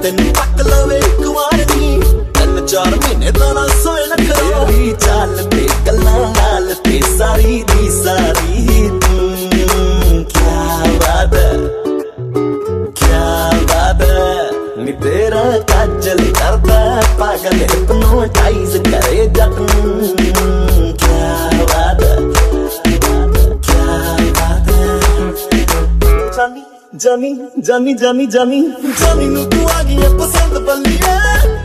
तेन पक लवे कुआरनी 3-4 महीने तो ना सोए न खरी चाल ते गल्लां नाल ते सारी दी सारी क्या बात है नी तेरा काजल करता पागल हिप्नोटाइज करे जट क्या बात है जानी जानी जानी जानी जानी जानी नू तू आ गई है पसंद बल्ली है